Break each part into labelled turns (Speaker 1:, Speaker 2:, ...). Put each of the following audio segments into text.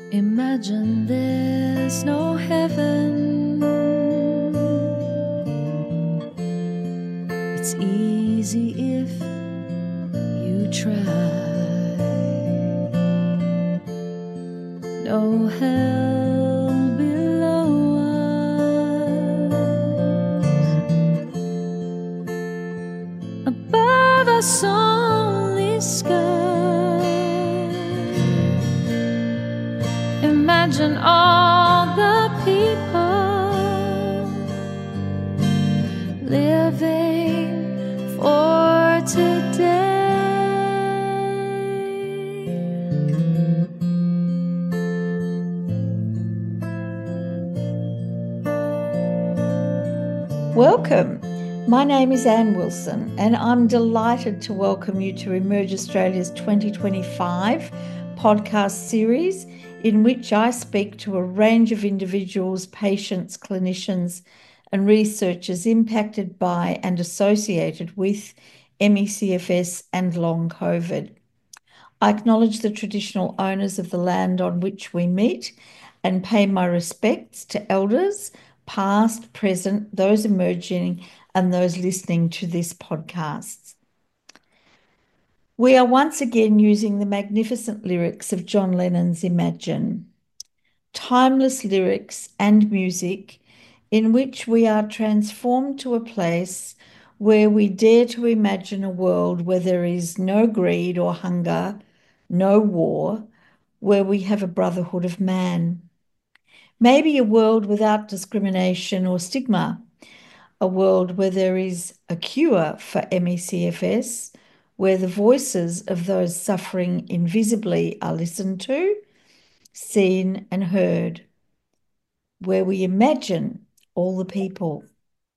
Speaker 1: Imagine there's no heaven. It's easy if you try. No hell below us. Above us only sky. Imagine all the people living for today.
Speaker 2: Welcome. My name is Anne Wilson, and I'm delighted to welcome you to Emerge Australia's 2025 podcast series, in which I speak to a range of individuals, patients, clinicians, and researchers impacted by and associated with ME/CFS and long COVID. I acknowledge the traditional owners of the land on which we meet and pay my respects to elders, past, present, those emerging, and those listening to this podcast. We are once again using the magnificent lyrics of John Lennon's Imagine, timeless lyrics and music in which we are transformed to a place where we dare to imagine a world where there is no greed or hunger, no war, where we have a brotherhood of man. Maybe a world without discrimination or stigma, a world where there is a cure for ME/CFS, where the voices of those suffering invisibly are listened to, seen, and heard, where we imagine all the people.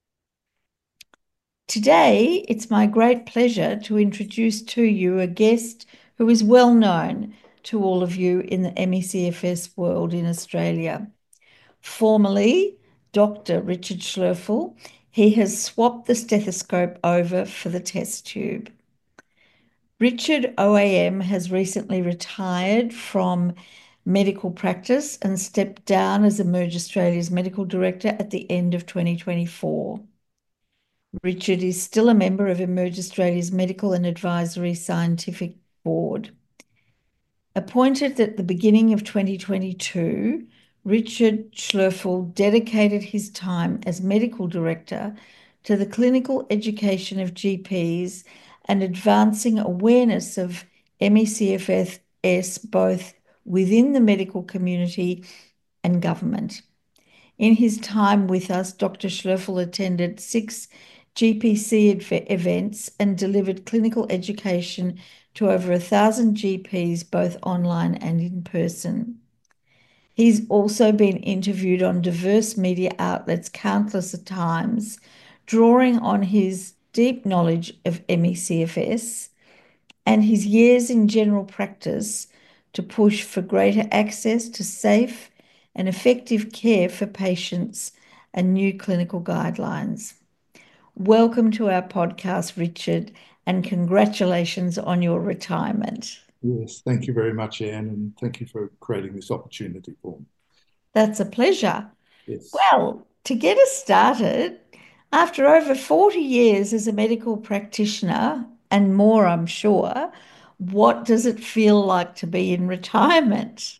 Speaker 2: Today, it's my great pleasure to introduce to you a guest who is well known to all of you in the ME/CFS world in Australia. Formerly Dr. Richard Schloeffel, he has swapped the stethoscope over for the test tube. Richard OAM has recently retired from medical practice and stepped down as Emerge Australia's medical director at the end of 2024. Richard is still a member of Emerge Australia's Medical and Advisory Scientific Board. Appointed at the beginning of 2022, Richard Schloeffel dedicated his time as medical director to the clinical education of GPs and advancing awareness of ME/CFS both within the medical community and government. In his time with us, Dr. Schloeffel attended 6 GPC events and delivered clinical education to over 1,000 GPs, both online and in person. He's also been interviewed on diverse media outlets countless times, drawing on his deep knowledge of ME/CFS and his years in general practice to push for greater access to safe and effective care for patients and new clinical guidelines. Welcome to our podcast, Richard, and congratulations on your retirement.
Speaker 3: Yes, thank you very much, Anne, and thank you for creating this opportunity for me.
Speaker 2: That's a pleasure.
Speaker 3: Yes.
Speaker 2: Well, to get us started, after over 40 years as a medical practitioner and more, I'm sure, what does it feel like to be in retirement?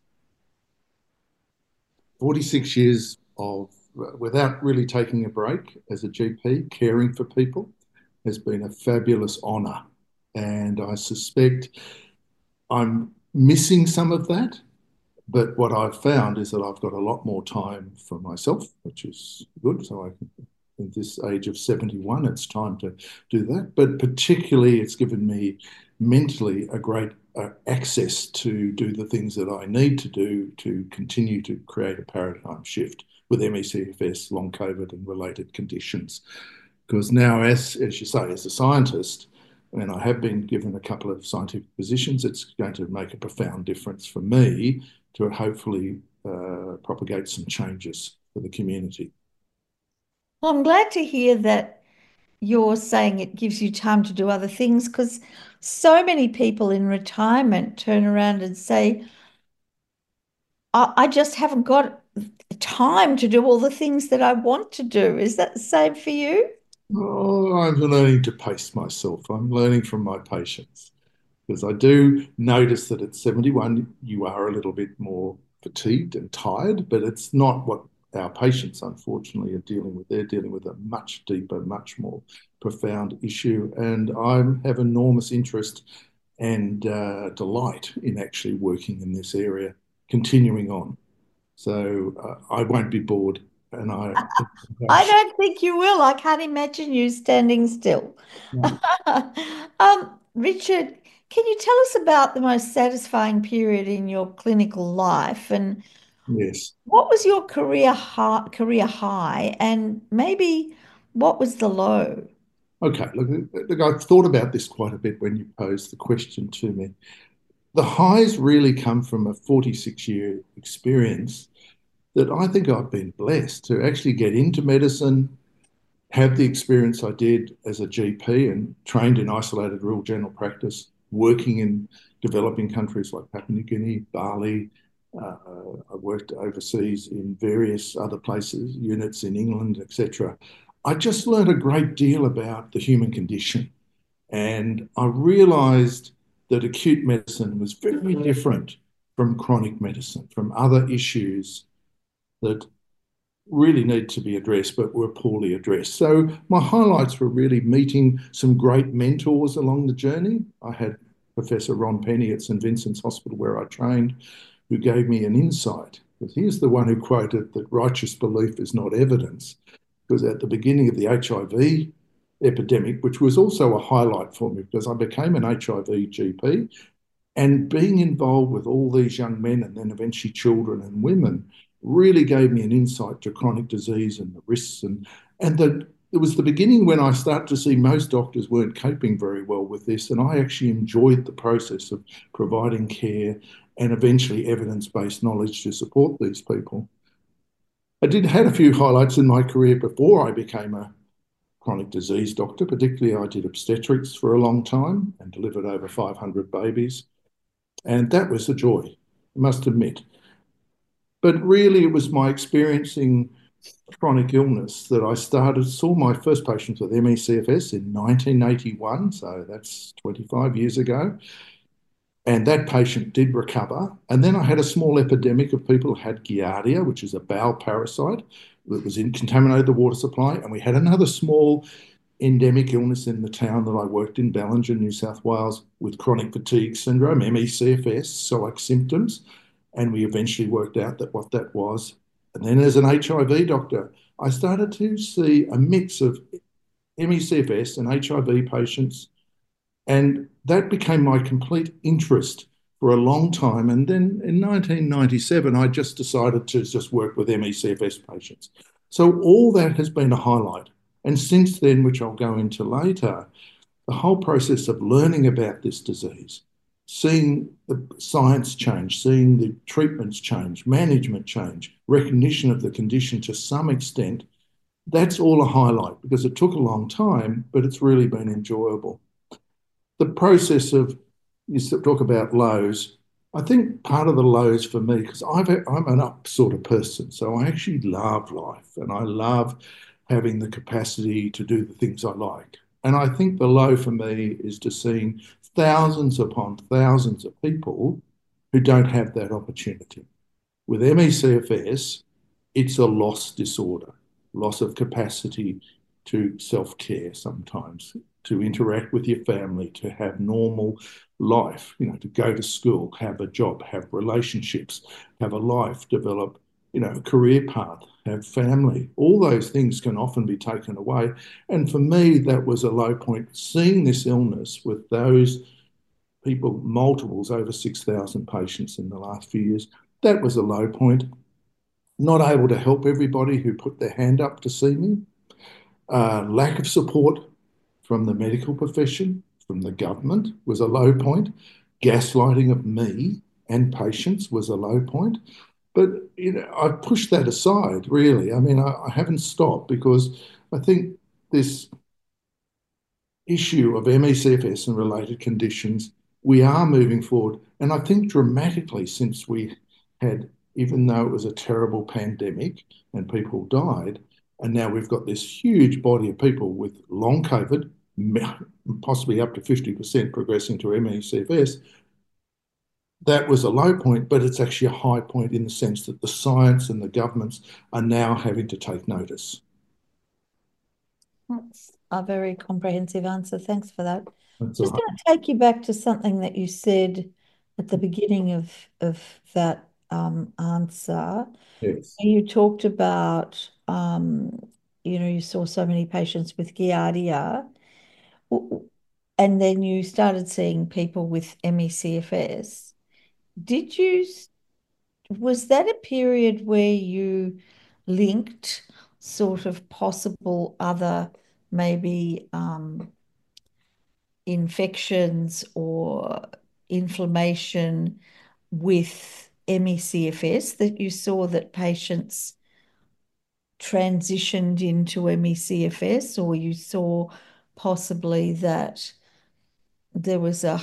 Speaker 3: 46 years of without really taking a break as a GP, caring for people has been a fabulous honour. And I suspect I'm missing some of that. But what I've found is that I've got a lot more time for myself, which is good. So at this age of 71, it's time to do that. But particularly, it's given me mentally a great access to do the things that I need to do to continue to create a paradigm shift with ME/CFS, long COVID, and related conditions. Because now, as you say, as a scientist, and I have been given a couple of scientific positions, it's going to make a profound difference for me to hopefully propagate some changes for the community.
Speaker 2: Well, I'm glad to hear that you're saying it gives you time to do other things because so many people in retirement turn around and say, I just haven't got time to do all the things that I want to do. Is that the same for you?
Speaker 3: Oh, I'm learning to pace myself. I'm learning from my patients because I do notice that at 71, you are a little bit more fatigued and tired, but it's not what our patients, unfortunately, are dealing with. They're dealing with a much deeper, much more profound issue. And I have enormous interest and delight in actually working in this area, continuing on. So I won't be bored. And
Speaker 2: I don't think you will. I can't imagine you standing still.
Speaker 3: no,
Speaker 2: Richard, can you tell us about the most satisfying period in your clinical life and
Speaker 3: yes.
Speaker 2: what was your career high and maybe what was the low?
Speaker 3: Okay, look, I've thought about this quite a bit when you posed the question to me. The highs really come from a 46-year experience that I think I've been blessed to actually get into medicine, have the experience I did as a GP and trained in isolated rural general practice, working in developing countries like Papua New Guinea, Bali. I worked overseas in various other places, units in England, etc. I just learned a great deal about the human condition. And I realized that acute medicine was very different from chronic medicine, from other issues that really need to be addressed, but were poorly addressed. So my highlights were really meeting some great mentors along the journey. I had Professor Ron Penny at St Vincent's Hospital where I trained, who gave me an insight. Because he's the one who quoted that righteous belief is not evidence. Because at the beginning of the HIV epidemic, which was also a highlight for me because I became an HIV GP, and being involved with all these young men and then eventually children and women really gave me an insight to chronic disease and the risks and that it was the beginning when I started to see most doctors weren't coping very well with this, and I actually enjoyed the process of providing care and eventually evidence-based knowledge to support these people. I did had a few highlights in my career before I became a chronic disease doctor. Particularly, I did obstetrics for a long time and delivered over 500 babies. And that was a joy, I must admit. But really, it was my experiencing chronic illness that I saw my first patients with ME/CFS in 1981. So that's 25 years ago. And that patient did recover. And then I had a small epidemic of people who had Giardia, which is a bowel parasite that contaminated the water supply. And we had another small endemic illness in the town that I worked in, Ballingen, New South Wales, with chronic fatigue syndrome, ME/CFS, so like symptoms. And we eventually worked out that what that was. And then as an HIV doctor, I started to see a mix of ME/CFS and HIV patients. And that became my complete interest for a long time. And then in 1997, I just decided to just work with ME/CFS patients. So all that has been a highlight. And since then, which I'll go into later, the whole process of learning about this disease, seeing the science change, seeing the treatments change, management change, recognition of the condition to some extent, that's all a highlight because it took a long time, but it's really been enjoyable. The process of, you talk about lows, I think part of the lows for me, because I'm an up sort of person, so I actually love life and I love having the capacity to do the things I like. And I think the low for me is just seeing thousands upon thousands of people who don't have that opportunity. With ME/CFS, it's a loss disorder, loss of capacity to self-care sometimes, to interact with your family, to have normal life, to go to school, have a job, have relationships, have a life, develop, a career path, have family. All those things can often be taken away. And for me, that was a low point. Seeing this illness with those people, multiples, over 6,000 patients in the last few years, that was a low point. Not able to help everybody who put their hand up to see me. Lack of support from the medical profession, from the government was a low point. Gaslighting of me and patients was a low point. But I pushed that aside, really. I mean, I haven't stopped because I think this issue of ME/CFS and related conditions, we are moving forward. And I think dramatically since we had even though it was a terrible pandemic and people died, and now we've got this huge body of people with long COVID, possibly up to 50% progressing to ME/CFS. That was a low point, but it's actually a high point in the sense that the science and the governments are now having to take notice.
Speaker 2: That's a very comprehensive answer. Thanks for that.
Speaker 3: That's
Speaker 2: Just
Speaker 3: all
Speaker 2: going to take you back to something that you said at the beginning of that answer.
Speaker 3: right. Yes.
Speaker 2: You talked about, you saw so many patients with Giardia, and then you started seeing people with ME/CFS. Did you, was that a period where you linked sort of possible other maybe infections or inflammation with ME/CFS, that you saw that patients transitioned into ME/CFS, or you saw possibly that there was a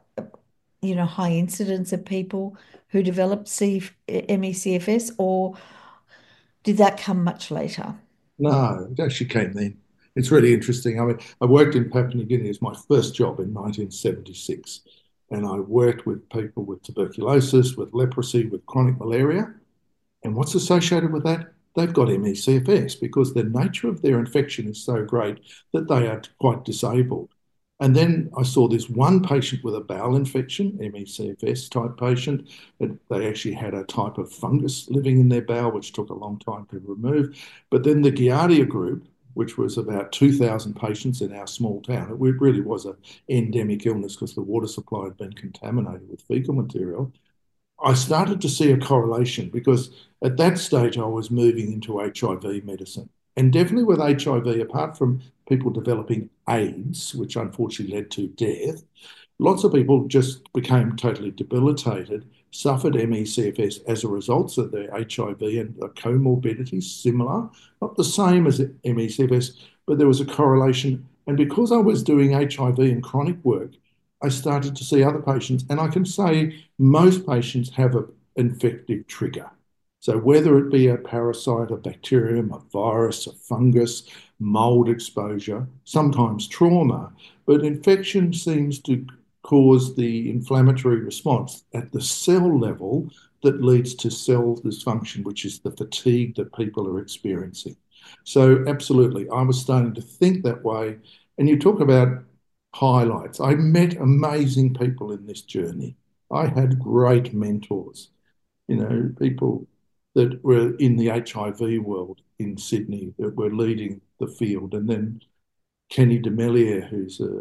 Speaker 2: high incidence of people who developed ME/CFS, or did that come much later?
Speaker 3: No, it actually came then. It's really interesting. I mean, I worked in Papua New Guinea as my first job in 1976, and I worked with people with tuberculosis, with leprosy, with chronic malaria. And what's associated with that? They've got ME/CFS because the nature of their infection is so great that they are quite disabled. And then I saw this one patient with a bowel infection, ME/CFS type patient. They actually had a type of fungus living in their bowel, which took a long time to remove. But then the Giardia group, which was about 2,000 patients in our small town, it really was an endemic illness because the water supply had been contaminated with fecal material. I started to see a correlation because at that stage I was moving into HIV medicine. And definitely with HIV, apart from people developing AIDS, which unfortunately led to death, lots of people just became totally debilitated, suffered ME/CFS as a result of their HIV, and the comorbidities similar, not the same as ME/CFS, but there was a correlation. And because I was doing HIV and chronic work, I started to see other patients, and I can say most patients have an infective trigger. So whether it be a parasite, a bacterium, a virus, a fungus, mold exposure, sometimes trauma, but infection seems to cause the inflammatory response at the cell level that leads to cell dysfunction, which is the fatigue that people are experiencing. So absolutely, I was starting to think that way. And you talk about highlights. I met amazing people in this journey. I had great mentors, people that were in the HIV world in Sydney that were leading the field. And then Kenny Demelier, who's a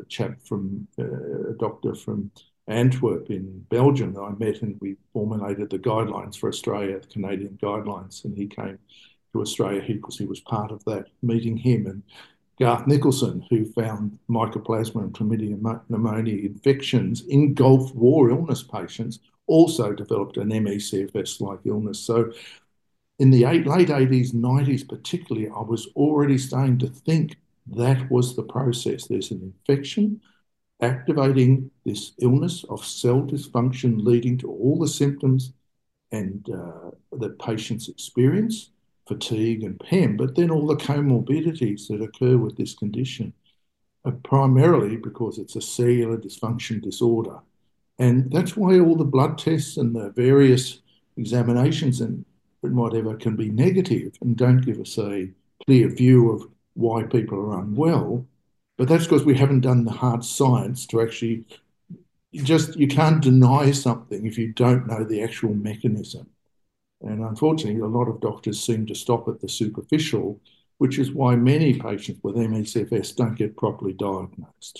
Speaker 3: doctor from Antwerp in Belgium that I met, and we formulated the guidelines for Australia, the Canadian guidelines. And he came to Australia because he was part of that, meeting him. And Garth Nicholson, who found Mycoplasma and Chlamydia pneumoniae infections in Gulf War illness patients, also developed an ME/CFS-like illness. So in the late 80s, 90s particularly, I was already starting to think that was the process. There's an infection activating this illness of cell dysfunction leading to all the symptoms and that patients experience, fatigue and PEM, but then all the comorbidities that occur with this condition, primarily because it's a cellular dysfunction disorder. And that's why all the blood tests and the various examinations and whatever can be negative and don't give us a clear view of why people are unwell. But that's because we haven't done the hard science to actually you can't deny something if you don't know the actual mechanism. And unfortunately, a lot of doctors seem to stop at the superficial, which is why many patients with ME/CFS don't get properly diagnosed.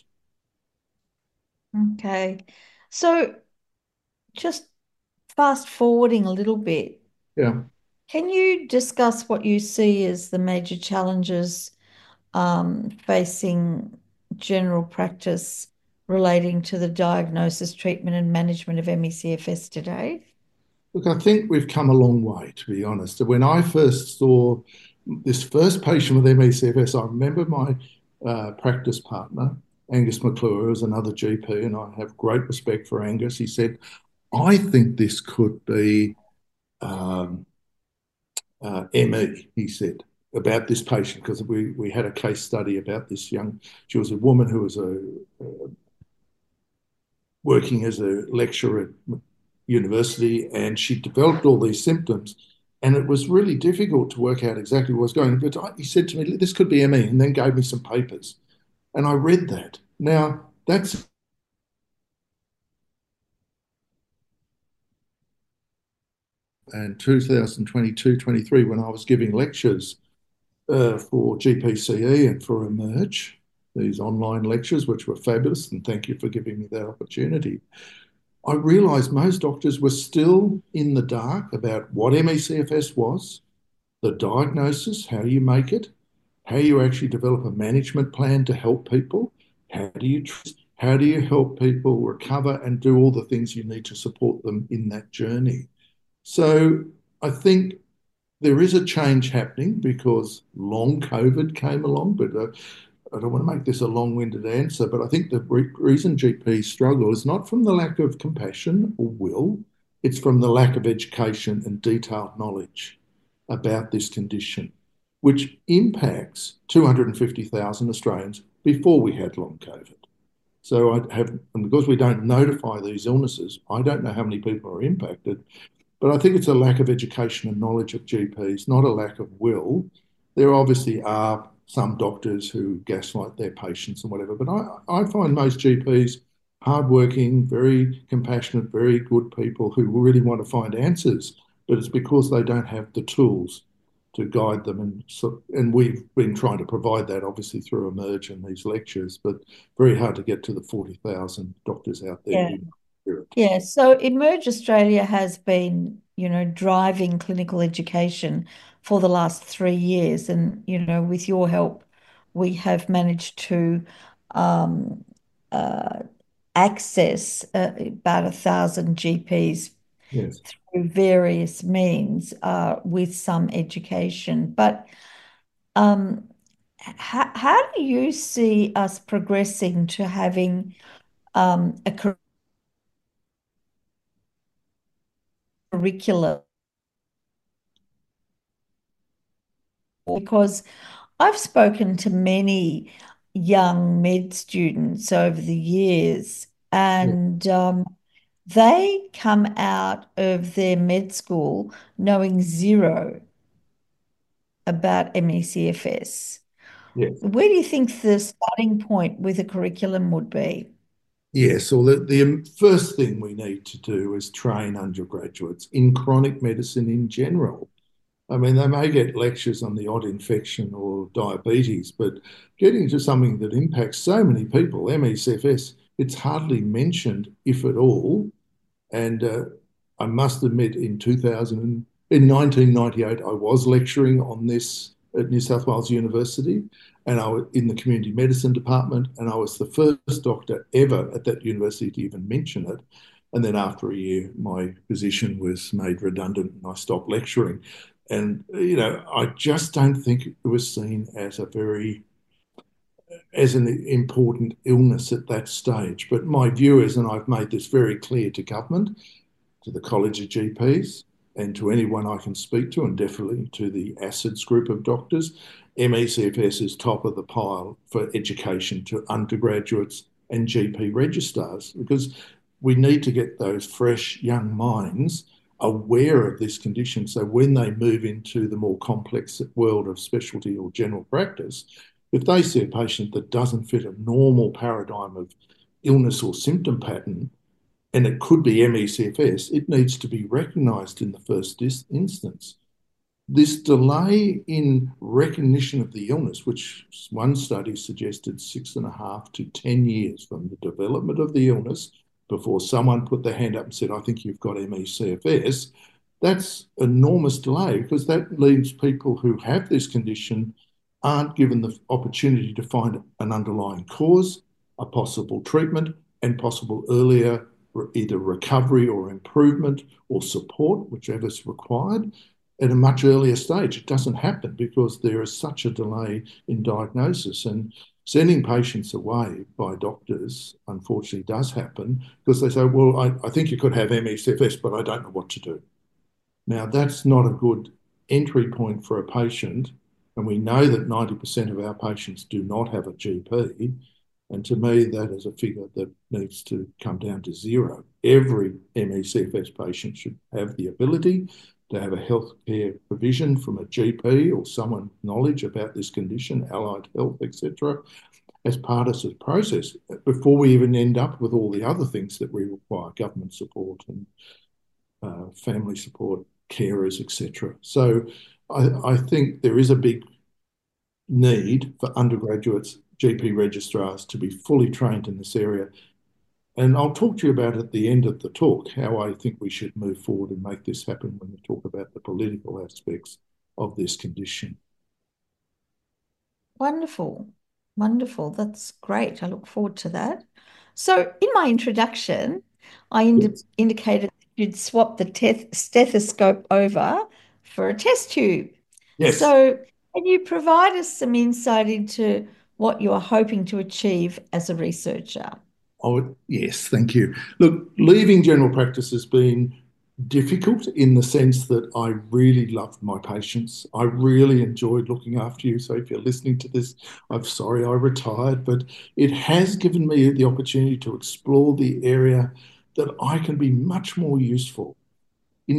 Speaker 2: Okay. So just fast forwarding a little bit,
Speaker 3: Yeah.
Speaker 2: can you discuss what you see as the major challenges facing general practice relating to the diagnosis, treatment, and management of ME/CFS today?
Speaker 3: Look, I think we've come a long way, to be honest. When I first saw this first patient with ME/CFS, I remember my practice partner, Angus McClure, who was another GP, and I have great respect for Angus. He said, I think this could be um, ME, he said, about this patient, because we had a case study about this she was a woman who was working as a lecturer at university, and she developed all these symptoms. And it was really difficult to work out exactly what was going on. But he said to me, this could be ME, and then gave me some papers. And I read that. Now, that's in 2022-23, when I was giving lectures for GPCE and for Emerge, these online lectures, which were fabulous, and thank you for giving me that opportunity. I realised most doctors were still in the dark about what ME/CFS was, the diagnosis, how you make it, how you actually develop a management plan to help people, how do you help people recover and do all the things you need to support them in that journey. So I think there is a change happening because long COVID came along, but I don't want to make this a long-winded answer, but I think the reason GPs struggle is not from the lack of compassion or will, it's from the lack of education and detailed knowledge about this condition, which impacts 250,000 Australians before we had long COVID. So and because we don't notify these illnesses, I don't know how many people are impacted, but I think it's a lack of education and knowledge of GPs, not a lack of will. There obviously are some doctors who gaslight their patients and whatever, but I find most GPs hardworking, very compassionate, very good people who really want to find answers, but it's because they don't have the tools to guide them. And we've been trying to provide that obviously through Emerge and these lectures, but very hard to get to the 40,000 doctors out there.
Speaker 2: Yeah, so Emerge Australia has been, driving clinical education for the last 3 years. And, with your help, we have managed to access about 1,000 GPs
Speaker 3: Yes.
Speaker 2: through various means with some education. But how do you see us progressing to having a curriculum? Because I've spoken to many young med students over the years, and they come out of their med school knowing zero about ME/CFS.
Speaker 3: Yes.
Speaker 2: Where do you think the starting point with a curriculum would be?
Speaker 3: Yes, well, the first thing we need to do is train undergraduates in chronic medicine in general. I mean, they may get lectures on the odd infection or diabetes, but getting to something that impacts so many people, ME/CFS, it's hardly mentioned, if at all. And I must admit, in 1998, I was lecturing on this at New South Wales University, and I was in the community medicine department, and I was the first doctor ever at that university to even mention it. And then after a year, my position was made redundant and I stopped lecturing. And, I just don't think it was seen as as an important illness at that stage. But my view is, and I've made this very clear to government, to the College of GPs, and to anyone I can speak to, and definitely to the ASIDS group of doctors, ME/CFS is top of the pile for education to undergraduates and GP registrars, because we need to get those fresh young minds aware of this condition. So when they move into the more complex world of specialty or general practice, if they see a patient that doesn't fit a normal paradigm of illness or symptom pattern, and it could be ME/CFS, it needs to be recognised in the first instance. This delay in recognition of the illness, which one study suggested 6.5 to 10 years from the development of the illness before someone put their hand up and said, I think you've got ME/CFS, that's enormous delay, because that leaves people who have this condition aren't given the opportunity to find an underlying cause, a possible treatment, and possible earlier either recovery or improvement or support, whichever is required, at a much earlier stage. It doesn't happen because there is such a delay in diagnosis. And sending patients away by doctors, unfortunately, does happen because they say, well, I think you could have ME/CFS, but I don't know what to do. Now, that's not a good entry point for a patient, and we know that 90% of our patients do not have a GP. And to me, that is a figure that needs to come down to zero. Every ME/CFS patient should have the ability to have a healthcare provision from a GP or someone with knowledge about this condition, allied health, etc., as part of the process before we even end up with all the other things that we require, government support and family support, carers, etc. So I think there is a big need for undergraduates, GP registrars, to be fully trained in this area. And I'll talk to you about at the end of the talk how I think we should move forward and make this happen when we talk about the political aspects of this condition.
Speaker 2: Wonderful. Wonderful. That's great. I look forward to that. So, in my introduction, I
Speaker 3: Yes.
Speaker 2: indicated you'd swap the stethoscope over for a test tube.
Speaker 3: Yes.
Speaker 2: So, can you provide us some insight into what you're hoping to achieve as a researcher?
Speaker 3: Oh, yes, thank you. Look, leaving general practice has been difficult in the sense that I really loved my patients. I really enjoyed looking after you. So if you're listening to this, I'm sorry I retired, but it has given me the opportunity to explore the area that I can be much more useful. In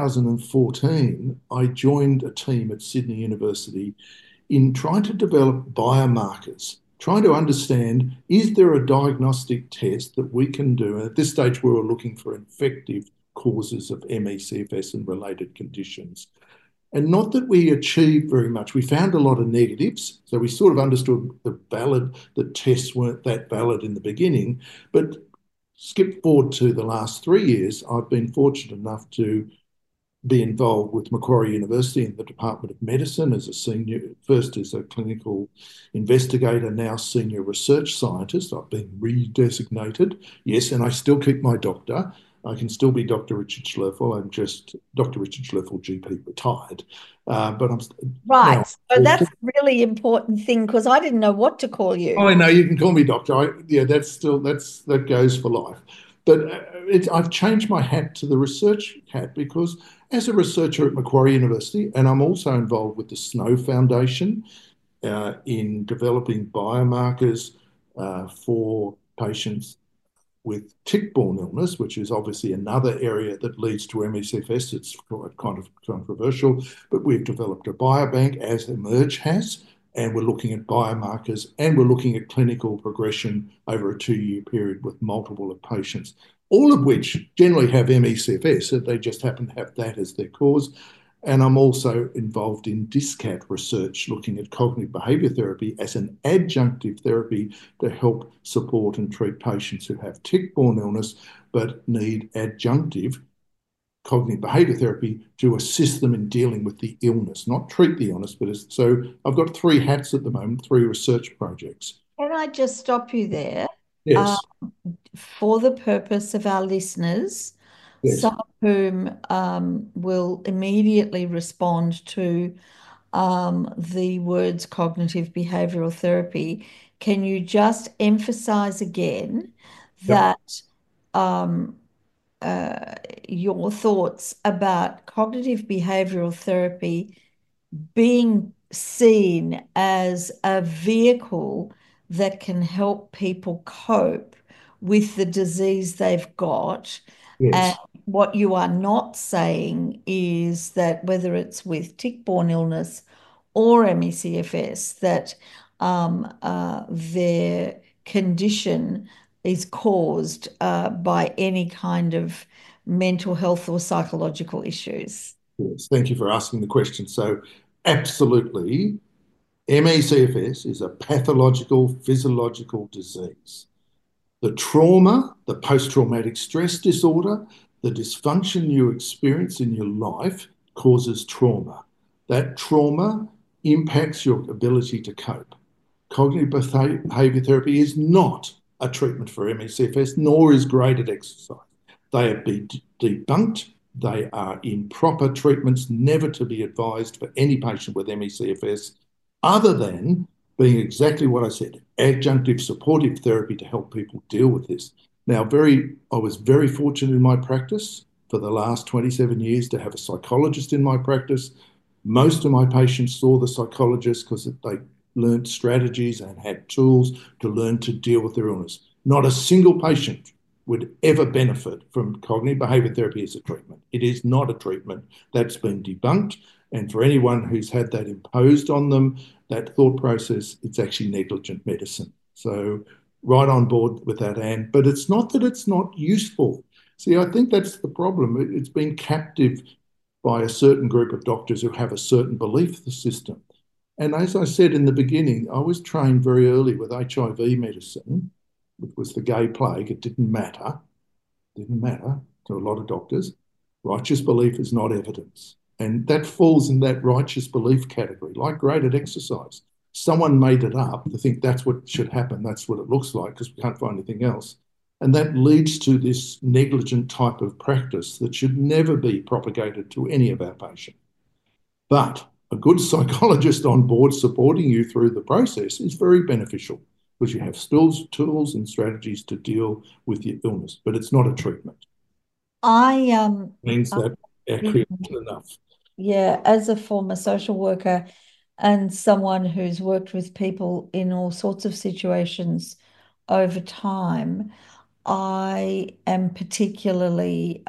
Speaker 3: 2014, I joined a team at Sydney University in trying to develop biomarkers, trying to understand, is there a diagnostic test that we can do? And at this stage, we were looking for infective causes of ME/CFS and related conditions. And not that we achieved very much. We found a lot of negatives. So we sort of understood the tests weren't that valid in the beginning. But skip forward to the last 3 years, I've been fortunate enough to be involved with Macquarie University in the Department of Medicine as a senior, first as a clinical investigator, now senior research scientist. I've been redesignated, yes, and I still keep my doctor. I can still be Dr. Richard Schloeffel. I'm just Dr. Richard Schloeffel, GP, retired. But I'm
Speaker 2: Right.
Speaker 3: now.
Speaker 2: So that's a really important thing because I didn't know what to call you.
Speaker 3: Oh, no, you can call me doctor. Yeah, that goes for life. But I've changed my hat to the research hat because as a researcher at Macquarie University, and I'm also involved with the Snow Foundation in developing biomarkers for patients with tick-borne illness, which is obviously another area that leads to ME/CFS. It's kind of controversial, but we've developed a biobank, as Emerge has, and we're looking at biomarkers and we're looking at clinical progression over a 2-year period with multiple of patients, all of which generally have ME/CFS, so they just happen to have that as their cause. And I'm also involved in DISCAT research, looking at cognitive behaviour therapy as an adjunctive therapy to help support and treat patients who have tick-borne illness but need adjunctive cognitive behaviour therapy to assist them in dealing with the illness, not treat the illness. So I've got 3 hats at the moment, 3 research projects.
Speaker 2: Can I just stop you there?
Speaker 3: Yes,
Speaker 2: For the purpose of our listeners,
Speaker 3: yes,
Speaker 2: some of whom will immediately respond to the words cognitive behavioral therapy, can you just emphasize again
Speaker 3: yep,
Speaker 2: that your thoughts about cognitive behavioral therapy being seen as a vehicle that can help people cope with the disease they've got. And
Speaker 3: yes,
Speaker 2: what you are not saying is that whether it's with tick-borne illness or ME/CFS, that their condition is caused by any kind of mental health or psychological issues.
Speaker 3: yes. Thank you for asking the question. So absolutely, ME/CFS is a pathological physiological disease. The trauma, the post-traumatic stress disorder, the dysfunction you experience in your life causes trauma. That trauma impacts your ability to cope. Cognitive behavior therapy is not a treatment for ME/CFS, nor is graded exercise. They have been debunked. They are improper treatments, never to be advised for any patient with ME/CFS, other than being exactly what I said, adjunctive supportive therapy to help people deal with this. Now, I was very fortunate in my practice. for the last 27 years to have a psychologist in my practice. Most of my patients saw the psychologist because they learned strategies and had tools to learn to deal with their illness. Not a single patient would ever benefit from cognitive behavior therapy as a treatment. It is not a treatment. That's been debunked. And for anyone who's had that imposed on them, that thought process, it's actually negligent medicine. So right on board with that, Anne. But it's not that it's not useful. See, I think that's the problem. It's been captive by a certain group of doctors who have a certain belief system. And as I said in the beginning, I was trained very early with HIV medicine, which was the gay plague. It didn't matter. It didn't matter to a lot of doctors. Righteous belief is not evidence. And that falls in that righteous belief category, like graded exercise. Someone made it up to think that's what should happen. That's what it looks like because we can't find anything else. And that leads to this negligent type of practice that should never be propagated to any of our patients. But a good psychologist on board supporting you through the process is very beneficial because you have tools and strategies to deal with your illness, but it's not a treatment.
Speaker 2: I
Speaker 3: Means that accurate enough.
Speaker 2: Yeah, as a former social worker and someone who's worked with people in all sorts of situations over time, I am particularly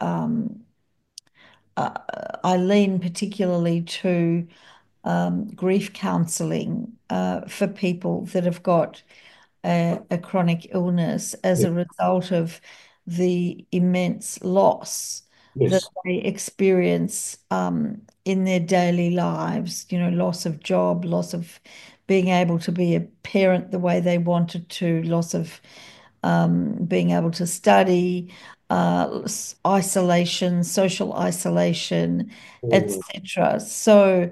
Speaker 2: I lean particularly to grief counselling for people that have got a chronic illness as
Speaker 3: Yeah.
Speaker 2: a result of the immense loss that
Speaker 3: Yes.
Speaker 2: they experience in their daily lives, loss of job, loss of being able to be a parent the way they wanted to, loss of being able to study, isolation, social isolation,
Speaker 3: Oh,
Speaker 2: etc. So,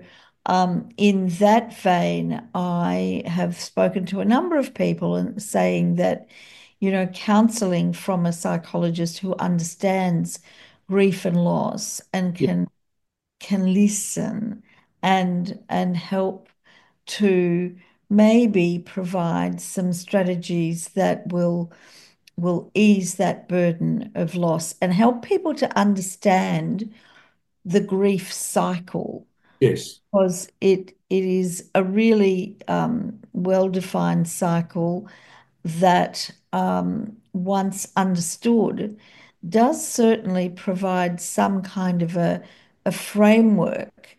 Speaker 2: in that vein, I have spoken to a number of people and saying that, counseling from a psychologist who understands grief and loss and
Speaker 3: yeah.
Speaker 2: can listen and help to maybe provide some strategies that will ease that burden of loss and help people to understand the grief cycle
Speaker 3: Yes.
Speaker 2: because it is a really well-defined cycle that once understood does certainly provide some kind of a framework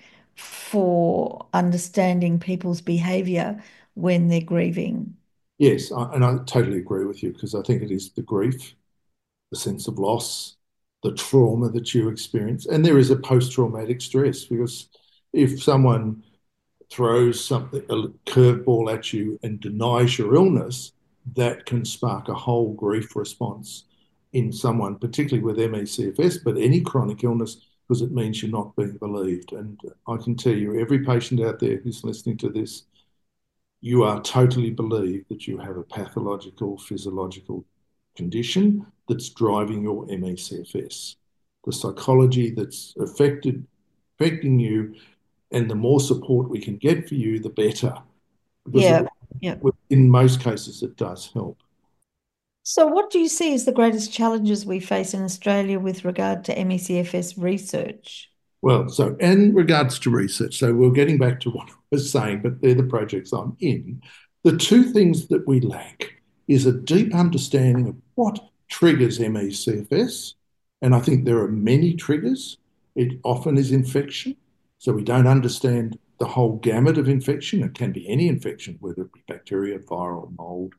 Speaker 2: for understanding people's behavior when they're grieving.
Speaker 3: Yes. And I totally agree with you because I think it is the grief, the sense of loss, the trauma that you experience. And there is a post-traumatic stress because if someone throws something, a curveball at you and denies your illness, that can spark a whole grief response in someone, particularly with ME/CFS, but any chronic illness, because it means you're not being believed. And I can tell you, every patient out there who's listening to this, you are totally believed that you have a pathological, physiological condition that's driving your ME/CFS. The psychology that's affecting you, and the more support we can get for you, the better. Because
Speaker 2: Yeah, yeah.
Speaker 3: in most cases, it does help.
Speaker 2: So, what do you see as the greatest challenges we face in Australia with regard to ME/CFS research?
Speaker 3: Well, so in regards to research, so we're getting back to what I was saying, but they're the projects I'm in. The two things that we lack is a deep understanding of what triggers ME/CFS. And I think there are many triggers. It often is infection. So we don't understand the whole gamut of infection. It can be any infection, whether it be bacteria, viral, mold,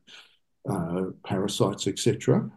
Speaker 3: parasites, etc.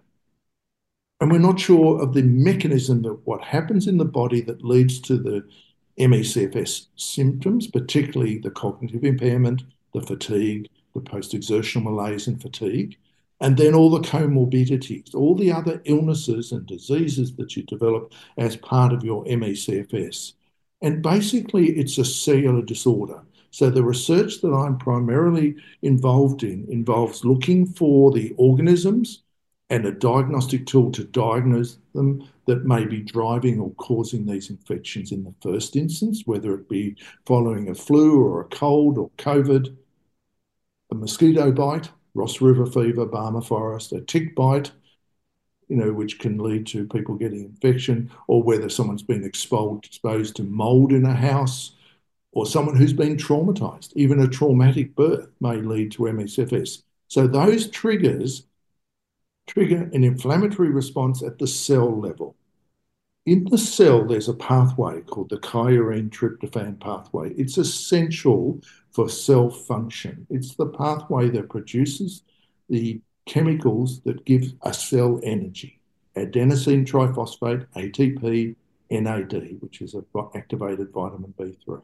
Speaker 3: And we're not sure of the mechanism of what happens in the body that leads to the ME/CFS symptoms, particularly the cognitive impairment, the fatigue, the post-exertional malaise and fatigue, and then all the comorbidities, all the other illnesses and diseases that you develop as part of your ME/CFS. And basically, it's a cellular disorder. So the research that I'm primarily involved in involves looking for the organisms and a diagnostic tool to diagnose them that may be driving or causing these infections in the first instance, whether it be following a flu or a cold or COVID, a mosquito bite, Ross River fever, Barmah forest, a tick bite, which can lead to people getting infection, or whether someone's been exposed to mold in a house, or someone who's been traumatized. Even a traumatic birth may lead to MSFS. So those triggers trigger an inflammatory response at the cell level. In the cell, there's a pathway called the chiarine tryptophan pathway. It's essential for cell function. It's the pathway that produces the chemicals that give a cell energy: adenosine triphosphate, ATP, NAD, which is an activated vitamin B3.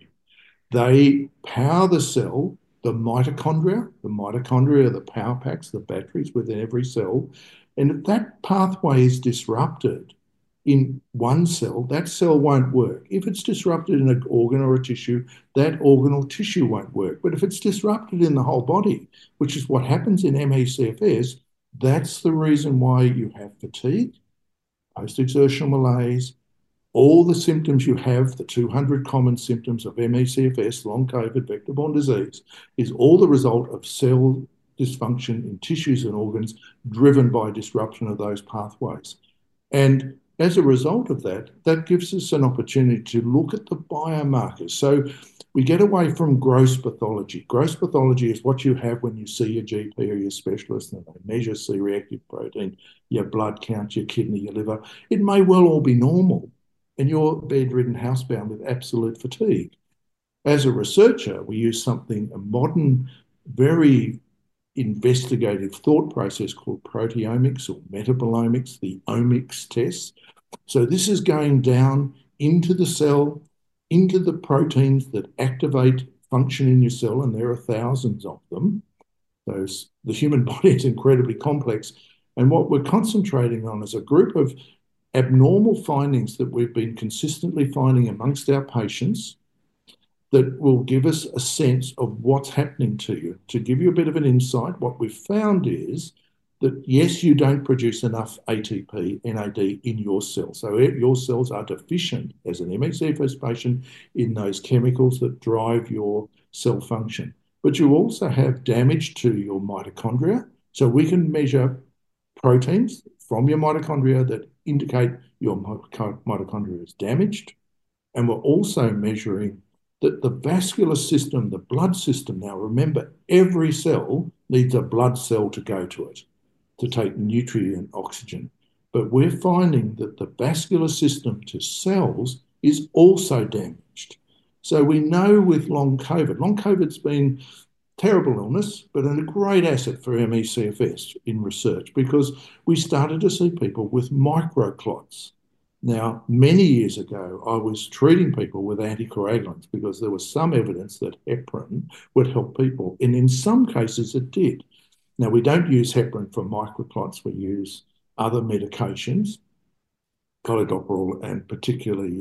Speaker 3: They power the cell, the mitochondria. The mitochondria are the power packs, the batteries within every cell. And if that pathway is disrupted in one cell, that cell won't work. If it's disrupted in an organ or a tissue, that organ or tissue won't work. But if it's disrupted in the whole body, which is what happens in ME/CFS, that's the reason why you have fatigue, post-exertional malaise, all the symptoms you have, the 200 common symptoms of ME/CFS, long COVID, vector-borne disease, is all the result of cell dysfunction in tissues and organs driven by disruption of those pathways. And as a result of that, that gives us an opportunity to look at the biomarkers. So we get away from gross pathology. Gross pathology is what you have when you see your GP or your specialist, and they measure C-reactive protein, your blood count, your kidney, your liver. It may well all be normal, and you're bedridden, housebound with absolute fatigue. As a researcher, we use a modern, very investigative thought process called proteomics or metabolomics, the omics test. So this is going down into the cell, into the proteins that activate function in your cell, and there are thousands of them. The human body is incredibly complex. And what we're concentrating on is a group of abnormal findings that we've been consistently finding amongst our patients that will give us a sense of what's happening to you. To give you a bit of an insight, what we've found is that, yes, you don't produce enough ATP, NAD in your cells. So your cells are deficient as an ME/CFS patient in those chemicals that drive your cell function. But you also have damage to your mitochondria. So we can measure proteins from your mitochondria that indicate your mitochondria is damaged. And we're also measuring that the vascular system, the blood system, now remember, every cell needs a blood cell to go to it, to take nutrient oxygen. But we're finding that the vascular system to cells is also damaged. So we know with long COVID's been terrible illness, but a great asset for ME/CFS in research, because we started to see people with microclots. Now, many years ago, I was treating people with anticoagulants because there was some evidence that heparin would help people, and in some cases it did. Now, we don't use heparin for microclots. We use other medications, calidoprol, and particularly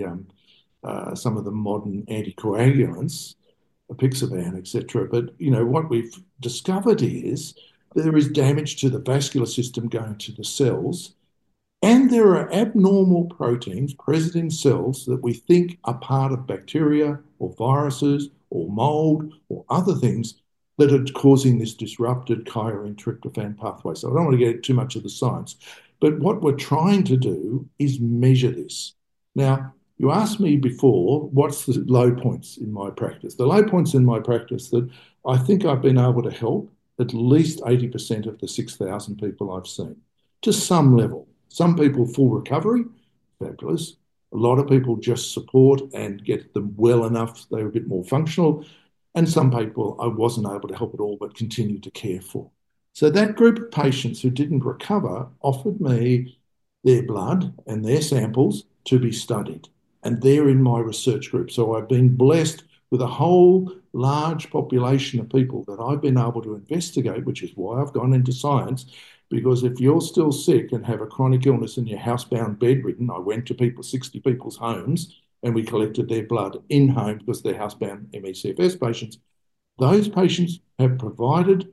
Speaker 3: some of the modern anticoagulants, apixaban, etc. But, what we've discovered is there is damage to the vascular system going to the cells, and there are abnormal proteins present in cells that we think are part of bacteria or viruses or mold or other things that are causing this disrupted chiarine tryptophan pathway. So I don't want to get into too much of the science, but what we're trying to do is measure this. Now, you asked me before, what's the low points in my practice? The low points in my practice that I think I've been able to help at least 80% of the 6,000 people I've seen to some level. Some people full recovery, fabulous. A lot of people just support and get them well enough, they're a bit more functional. And some people I wasn't able to help at all, but continue to care for. So that group of patients who didn't recover offered me their blood and their samples to be studied. And they're in my research group. So I've been blessed with a whole large population of people that I've been able to investigate, which is why I've gone into science. Because if you're still sick and have a chronic illness and you're housebound, bedridden, I went to 60 people's homes and we collected their blood in home because they're housebound ME/CFS patients. Those patients have provided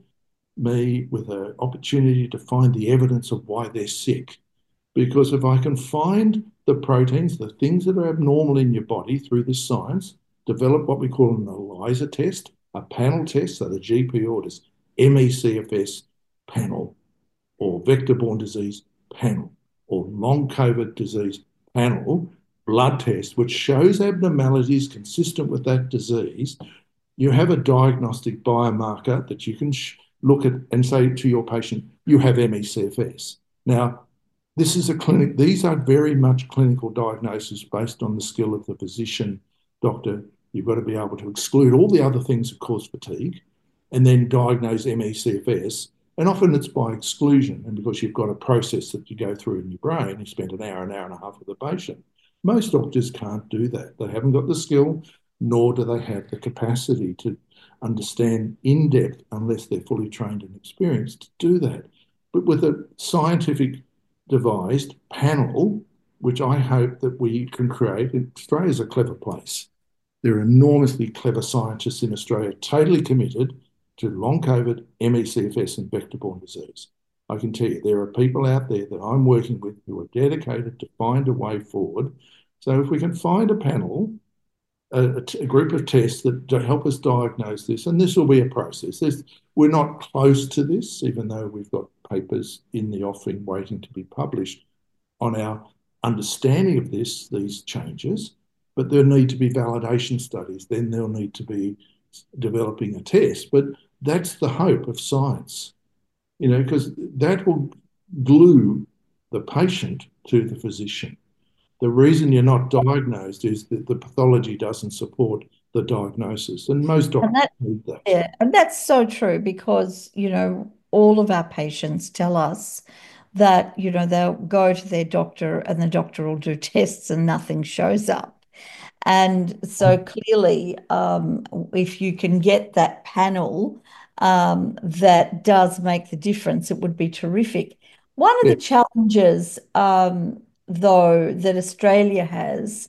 Speaker 3: me with an opportunity to find the evidence of why they're sick. Because if I can find the proteins, the things that are abnormal in your body through this science, develop what we call an ELISA test, a panel test, so the GP orders ME/CFS panel or vector-borne disease panel. or long COVID disease panel blood test, which shows abnormalities consistent with that disease, you have a diagnostic biomarker that you can look at and say to your patient, you have ME/CFS. Now, this is a clinic, these are very much clinical diagnoses based on the skill of the physician, doctor. You've got to be able to exclude all the other things that cause fatigue and then diagnose ME/CFS. And often it's by exclusion, and because you've got a process that you go through in your brain, you spend an hour and a half with the patient. Most doctors can't do that. They haven't got the skill, nor do they have the capacity to understand in depth, unless they're fully trained and experienced, to do that. But with a scientific devised panel, which I hope that we can create, Australia's a clever place. There are enormously clever scientists in Australia, totally committed to long COVID, ME/CFS, and vector-borne disease. I can tell you there are people out there that I'm working with who are dedicated to find a way forward. So if we can find a panel, a group of tests that help us diagnose this, and this will be a process. We're not close to this, even though we've got papers in the offing waiting to be published on our understanding of these changes, but there need to be validation studies. Then there'll need to be developing a test. But that's the hope of science, because that will glue the patient to the physician. The reason you're not diagnosed is that the pathology doesn't support the diagnosis, and most doctors need that.
Speaker 2: Yeah, and that's so true because, all of our patients tell us that, they'll go to their doctor and the doctor will do tests and nothing shows up. And so clearly, if you can get that panel that does make the difference, it would be terrific. One of the challenges, though, that Australia has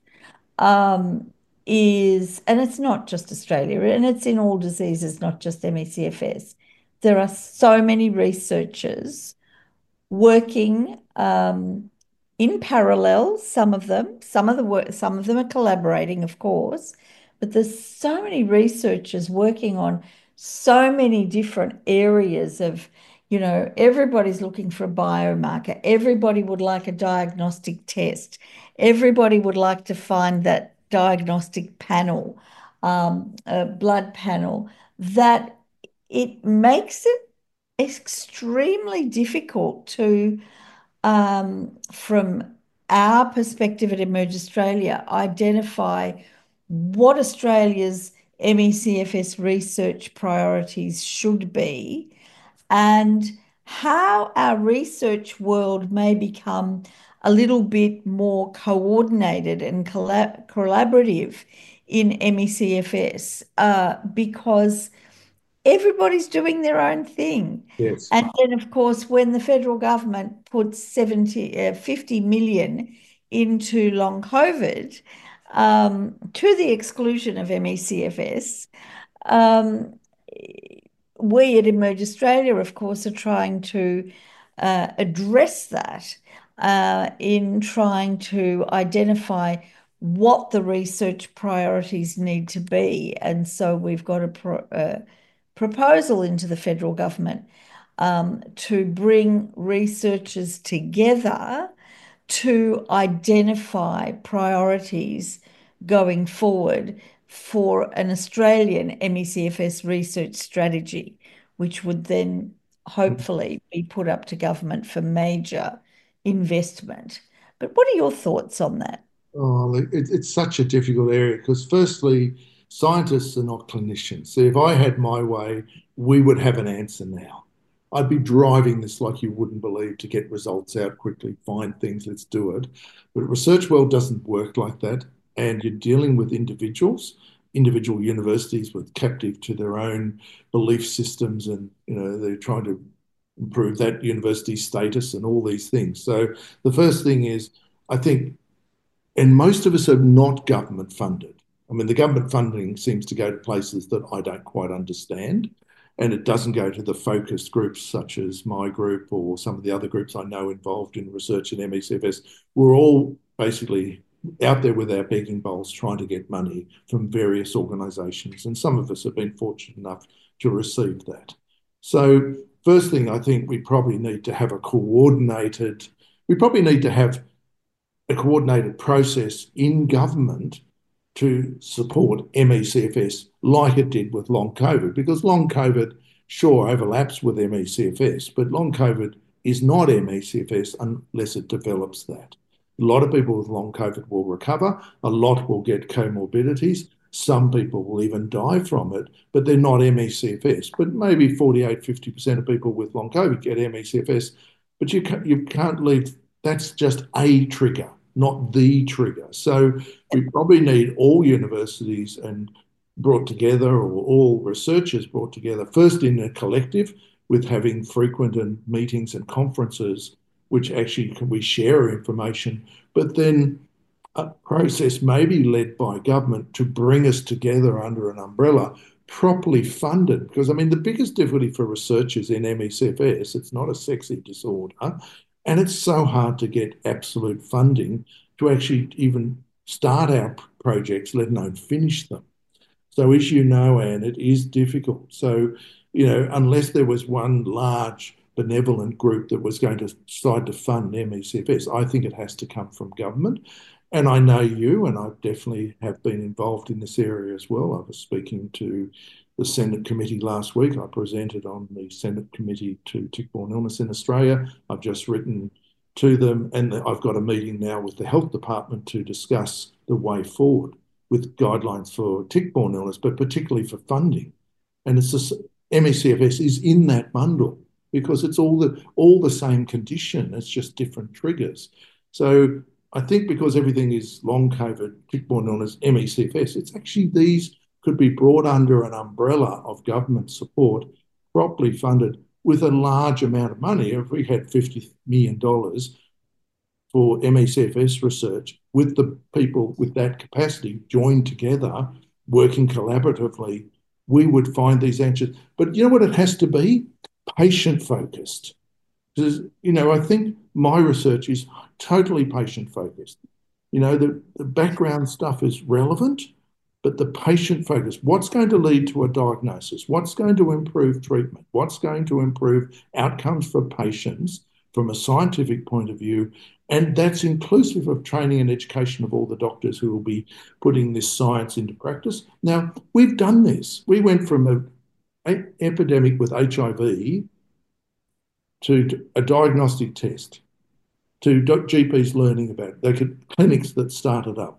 Speaker 2: is, and it's not just Australia, and it's in all diseases, not just ME/CFS. There are so many researchers working in parallel. Some of them are collaborating, of course, but there's so many researchers working on so many different areas of, everybody's looking for a biomarker. Everybody would like a diagnostic test. Everybody would like to find that diagnostic panel, a blood panel, that it makes it extremely difficult to, from our perspective at Emerge Australia, identify what Australia's ME/CFS research priorities should be and how our research world may become a little bit more coordinated and collaborative in ME/CFS, because everybody's doing their own thing.
Speaker 3: Yes.
Speaker 2: And then, of course, when the federal government puts 50 million into long COVID, to the exclusion of ME/CFS, we at Emerge Australia, of course, are trying to address that in trying to identify what the research priorities need to be. And so we've got a proposal into the federal government to bring researchers together to identify priorities going forward for an Australian ME/CFS research strategy, which would then hopefully be put up to government for major investment. But what are your thoughts on that?
Speaker 3: Oh, it's such a difficult area because, firstly, scientists are not clinicians. So if I had my way, we would have an answer now. I'd be driving this like you wouldn't believe to get results out quickly, find things, let's do it. But research world doesn't work like that. And you're dealing with individual universities with captive to their own belief systems, and they're trying to improve that university status and all these things. So the first thing is, I think, and most of us are not government funded. I mean, the government funding seems to go to places that I don't quite understand, and it doesn't go to the focused groups such as my group or some of the other groups I know involved in research in ME/CFS. We're all basically out there with our begging bowls trying to get money from various organisations, and some of us have been fortunate enough to receive that. So first thing, I think we probably need to have a coordinated we probably need to have a coordinated process in government to support ME/CFS like it did with long COVID, because long COVID sure overlaps with ME/CFS, but long COVID is not ME/CFS unless it develops that. A lot of people with long COVID will recover, a lot will get comorbidities, some people will even die from it, but they're not ME/CFS. But maybe 48, 50% of people with long COVID get ME/CFS, but you can't leave, that's just a trigger, not the trigger. So we probably need all universities and brought together, or all researchers brought together, first in a collective with having frequent meetings and conferences, which actually can we share information, but then a process maybe led by government to bring us together under an umbrella, properly funded. Because I mean, the biggest difficulty for researchers in ME/CFS, it's not a sexy disorder, and it's so hard to get absolute funding to actually even start our projects, let alone finish them. So as you know, Anne, it is difficult. So, unless there was one large benevolent group that was going to decide to fund ME/CFS, I think it has to come from government. And I know you, and I definitely have been involved in this area as well. I was speaking to the Senate committee last week. I presented on the Senate committee to tick-borne illness in Australia. I've just written to them, and I've got a meeting now with the health department to discuss the way forward with guidelines for tick-borne illness, but particularly for funding. And it's just, ME/CFS is in that bundle because it's all the same condition. It's just different triggers. So I think because everything is long COVID, tick-borne illness, ME/CFS, it's actually these could be brought under an umbrella of government support, properly funded with a large amount of money. If we had $50 million for ME/CFS research with the people with that capacity joined together, working collaboratively, we would find these answers. But you know what it has to be? Patient-focused. Because, I think my research is totally patient-focused. The background stuff is relevant, but the patient focus, what's going to lead to a diagnosis? What's going to improve treatment? What's going to improve outcomes for patients from a scientific point of view? And that's inclusive of training and education of all the doctors who will be putting this science into practice. Now, we've done this. We went from an epidemic with HIV to a diagnostic test, to GPs learning about it. They could clinics that started up,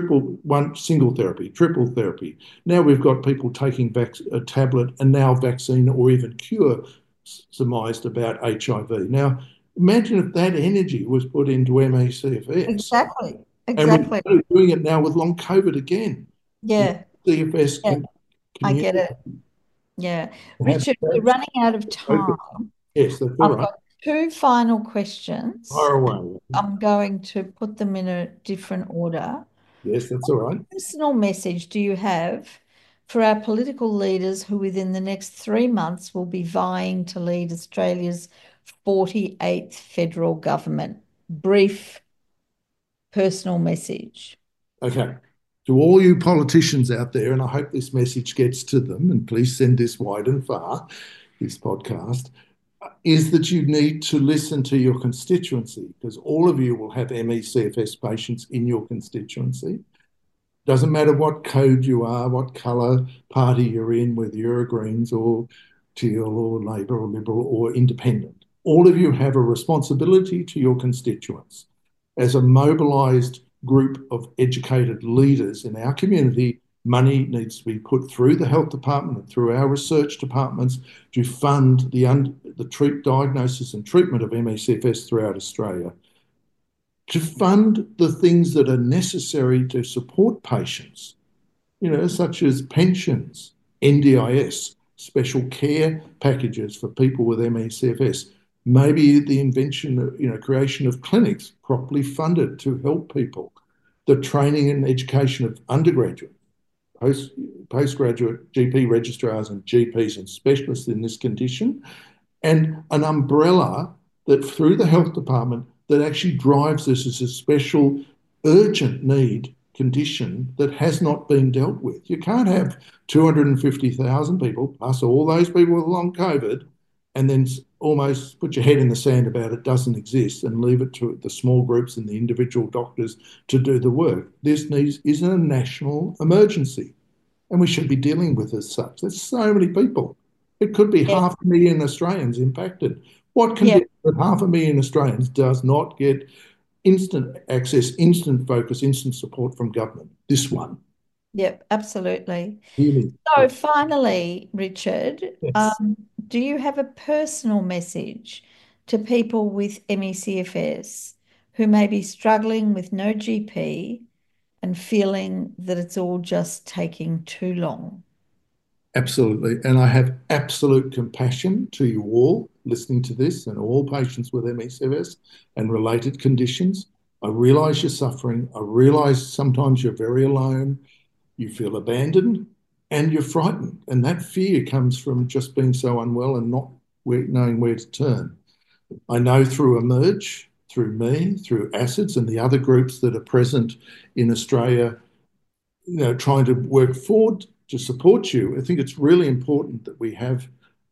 Speaker 3: single therapy, triple therapy. Now we've got people taking a tablet and now vaccine or even cure surmised about HIV. Now, imagine if that energy was put into ME/CFS.
Speaker 2: Exactly.
Speaker 3: And we're doing it now with long COVID again.
Speaker 2: Yeah.
Speaker 3: CFS
Speaker 2: can I get it. Yeah. Richard, we're running out of time.
Speaker 3: Yes, that's all right.
Speaker 2: I've got two final questions.
Speaker 3: Fire away.
Speaker 2: I'm going to put them in a different order.
Speaker 3: Yes, that's all right.
Speaker 2: What personal message do you have for our political leaders who within the next 3 months will be vying to lead Australia's 48th federal government? Brief personal message.
Speaker 3: Okay. To all you politicians out there, and I hope this message gets to them, and please send this wide and far, this podcast, is that you need to listen to your constituency, because all of you will have ME/CFS patients in your constituency. Doesn't matter what code you are, what colour party you're in, whether you're a Greens or Teal or Labor or Liberal or Independent. All of you have a responsibility to your constituents. As a mobilised group of educated leaders in our community, money needs to be put through the health department and through our research departments to fund the diagnosis and treatment of ME/CFS throughout Australia, to fund the things that are necessary to support patients, such as pensions, NDIS, special care packages for people with ME/CFS, maybe the creation of clinics properly funded to help people, the training and education of undergraduate, postgraduate GP registrars and GPs and specialists in this condition, and an umbrella that through the health department that actually drives this as a special urgent need condition that has not been dealt with. You can't have 250,000 people plus all those people with long COVID and then almost put your head in the sand about it doesn't exist and leave it to the small groups and the individual doctors to do the work. This is a national emergency, and we should be dealing with it as such. There's so many people. It could be
Speaker 2: Yes.
Speaker 3: 500,000 Australians impacted. What
Speaker 2: Yeah.
Speaker 3: condition with 500,000 Australians does not get instant access, instant focus, instant support from government? This one.
Speaker 2: Yep, absolutely.
Speaker 3: Really.
Speaker 2: So finally, Richard,
Speaker 3: Yes.
Speaker 2: do you have a personal message to people with ME/CFS who may be struggling with no GP and feeling that it's all just taking too long?
Speaker 3: Absolutely. And I have absolute compassion to you all listening to this and all patients with ME/CFS and related conditions. I realise you're suffering. I realise sometimes you're very alone. You feel abandoned and you're frightened. And that fear comes from just being so unwell and not knowing where to turn. I know through Emerge, through me, through ACIDS and the other groups that are present in Australia, trying to work forward to support you. I think it's really important that we have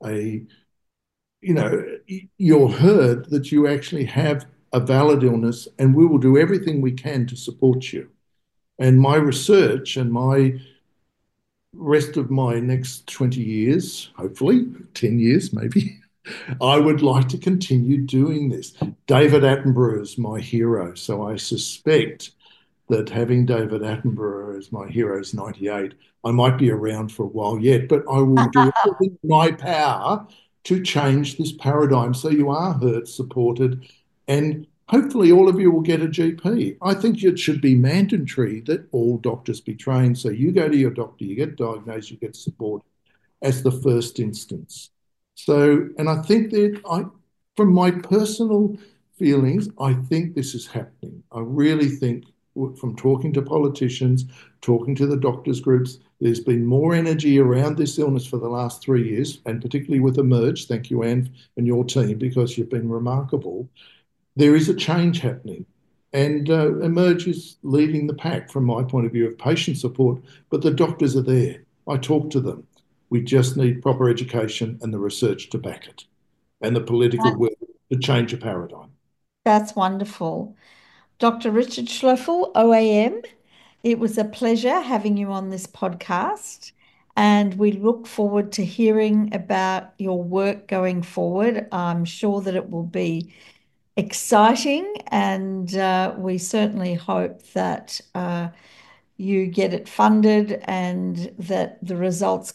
Speaker 3: you're heard, that you actually have a valid illness, and we will do everything we can to support you. And my research and my rest of my next 20 years, hopefully 10 years maybe, I would like to continue doing this. David Attenborough is my hero, so I suspect that having David Attenborough as my hero is 98. I might be around for a while yet, but I will do everything in my power to change this paradigm so you are heard, supported, and hopefully all of you will get a GP. I think it should be mandatory that all doctors be trained. So you go to your doctor, you get diagnosed, you get support as the first instance. So, and I think that from my personal feelings, I think this is happening. I really think, from talking to politicians, talking to the doctors' groups, there's been more energy around this illness for the last 3 years, and particularly with Emerge. Thank you, Anne, and your team, because you've been remarkable. There is a change happening, and Emerge is leading the pack from my point of view of patient support, but the doctors are there. I talk to them. We just need proper education and the research to back it, and the political will to change a paradigm.
Speaker 2: That's wonderful. Dr. Richard Schloeffel, OAM, it was a pleasure having you on this podcast, and we look forward to hearing about your work going forward. I'm sure that it will be exciting, and we certainly hope that you get it funded and that the results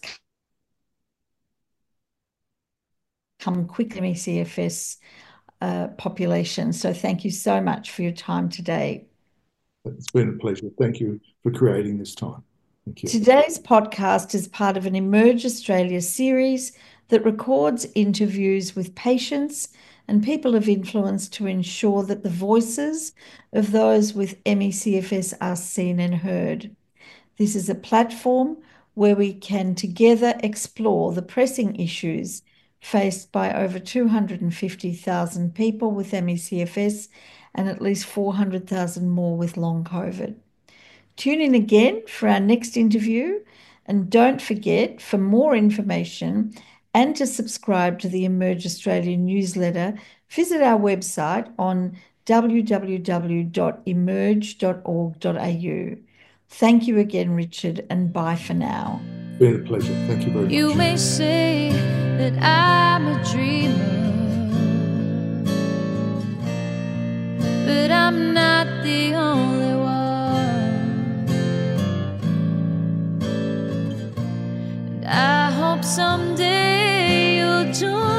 Speaker 2: come quickly in the ME/CFS population. So thank you so much for your time today.
Speaker 3: It's been a pleasure. Thank you for creating this time. Thank you.
Speaker 2: Today's podcast is part of an Emerge Australia series that records interviews with patients and people of influence to ensure that the voices of those with ME/CFS are seen and heard. This is a platform where we can together explore the pressing issues faced by over 250,000 people with ME/CFS and at least 400,000 more with long COVID. Tune in again for our next interview, and don't forget, for more information and to subscribe to the Emerge Australia newsletter, visit our website on www.emerge.org.au. Thank you again, Richard, and bye for now.
Speaker 3: It's been a pleasure. Thank you very much.
Speaker 1: You may say that I'm a dreamer, but I'm not the only one. And I hope someday you'll join